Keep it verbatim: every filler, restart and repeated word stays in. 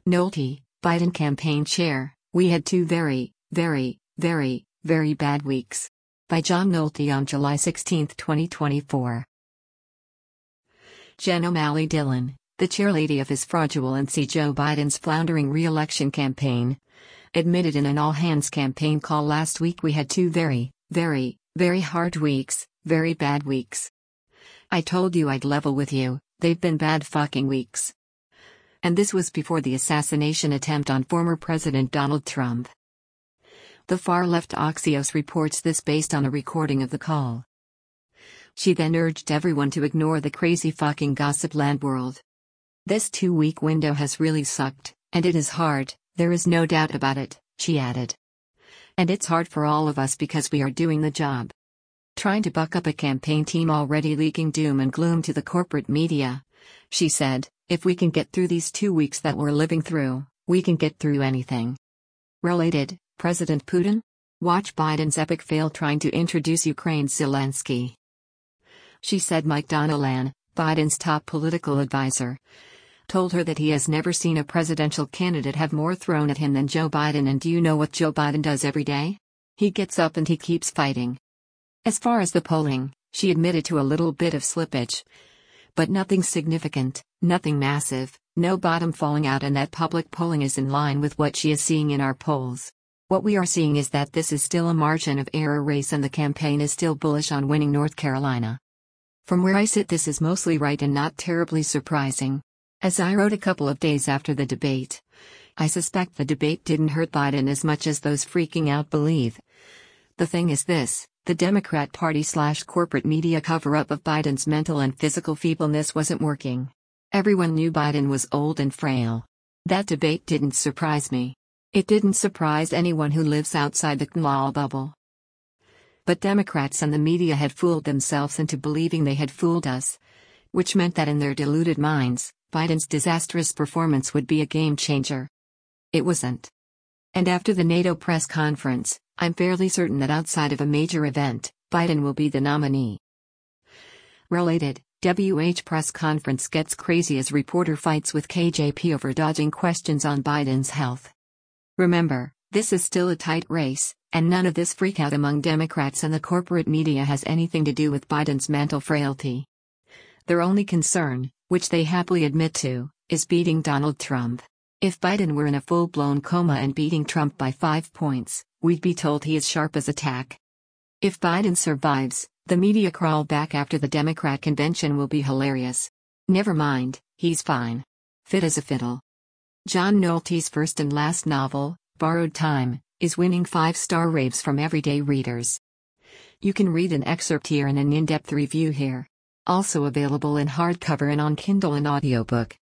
Nolte, Biden campaign chair, we had two very, very, very, very bad weeks. By John Nolte on July sixteenth, twenty twenty-four. Jen O'Malley Dillon, the chairlady of His Fraudulency Joe Biden's floundering re-election campaign, admitted in an all-hands campaign call last week, we had two very, very, very hard weeks, very bad weeks. I told you I'd level with you, they've been bad fucking weeks. And this was before the assassination attempt on former President Donald Trump. The far-left Axios reports this based on a recording of the call. She then urged everyone to ignore the crazy fucking gossip land world. This two-week window has really sucked, and it is hard, there is no doubt about it, she added. And it's hard for all of us because we are doing the job. Trying to buck up a campaign team already leaking doom and gloom to the corporate media. She said, if we can get through these two weeks that we're living through, we can get through anything. Related, President Putin? Watch Biden's epic fail trying to introduce Ukraine's Zelensky. She said Mike Donovan, Biden's top political advisor, told her that he has never seen a presidential candidate have more thrown at him than Joe Biden. And do you know what Joe Biden does every day? He gets up and he keeps fighting. As far as the polling, she admitted to a little bit of slippage. But nothing significant, nothing massive, no bottom falling out, and that public polling is in line with what she is seeing in our polls. What we are seeing is that this is still a margin of error race and the campaign is still bullish on winning North Carolina. From where I sit, this is mostly right and not terribly surprising. As I wrote a couple of days after the debate, I suspect the debate didn't hurt Biden as much as those freaking out believe. The thing is this, the Democrat Party slash corporate media cover-up of Biden's mental and physical feebleness wasn't working. Everyone knew Biden was old and frail. That debate didn't surprise me. It didn't surprise anyone who lives outside the K N L A bubble. But Democrats and the media had fooled themselves into believing they had fooled us, which meant that in their deluded minds, Biden's disastrous performance would be a game changer. It wasn't. And after the NATO press conference, I'm fairly certain that outside of a major event, Biden will be the nominee. Related, W H press conference gets crazy as reporter fights with K J P over dodging questions on Biden's health. Remember, this is still a tight race, and none of this freakout among Democrats and the corporate media has anything to do with Biden's mental frailty. Their only concern, which they happily admit to, is beating Donald Trump. If Biden were in a full-blown coma and beating Trump by five points, we'd be told he is sharp as a tack. If Biden survives, the media crawl back after the Democrat convention will be hilarious. Never mind, he's fine. Fit as a fiddle. John Nolte's first and last novel, Borrowed Time, is winning five-star raves from everyday readers. You can read an excerpt here and an in-depth review here. Also available in hardcover and on Kindle and audiobook.